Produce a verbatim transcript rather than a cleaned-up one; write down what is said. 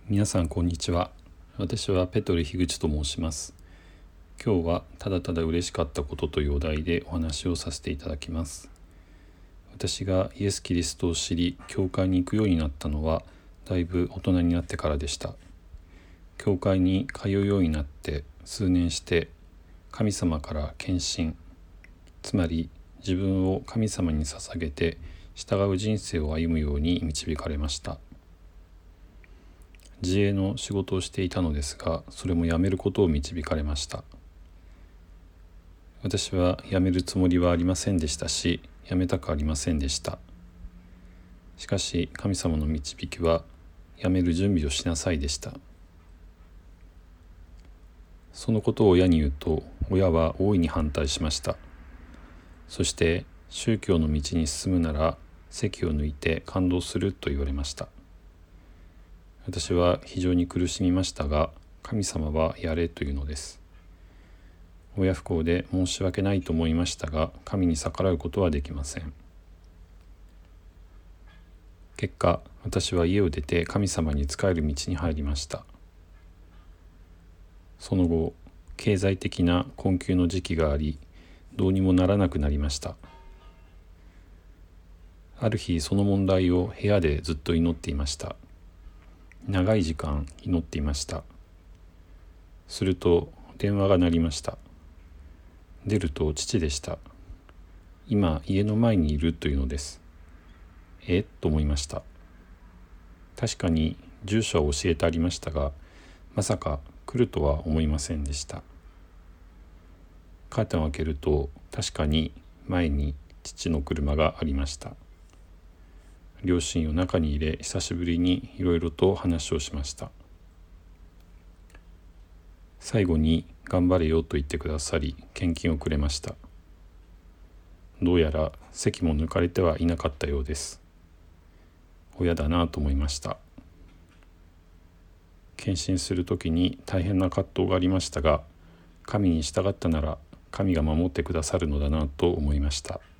皆さんこんにちは。私はペトル樋口と申します。今日はただただ嬉しかったことというお題でお話をさせていただきます。私がイエス・キリストを知り教会に行くようになったのはだいぶ大人になってからでした。教会に通うようになって数年して神様から献身、つまり自分を神様に捧げて従う人生を歩むように導かれました。自営の仕事をしていたのですが、それも辞めることを導かれました。私は辞めるつもりはありませんでしたし、辞めたくありませんでした。しかし神様の導きは、辞める準備をしなさいでした。そのことを親に言うと、親は大いに反対しました。そして宗教の道に進むなら籍を抜いて感動すると言われました。私は非常に苦しみましたが、神様はやれというのです。親不孝で申し訳ないと思いましたが、神に逆らうことはできません。結果、私は家を出て神様に仕える道に入りました。その後、経済的な困窮の時期があり、どうにもならなくなりました。ある日、その問題を部屋でずっと祈っていました。長い時間祈っていました。すると電話が鳴りました。出ると父でした。今家の前にいるというのです。えと思いました。確かに住所は教えてありましたが、まさか来るとは思いませんでした。カーテンを開けると確かに前に父の車がありました。両親を中に入れ、久しぶりにいろいろと話をしました。最後に頑張れよと言ってくださり、献金をくれました。どうやら籍も抜かれてはいなかったようです。親だなと思いました。献身するときに大変な葛藤がありましたが、神に従ったなら神が守ってくださるのだなと思いました。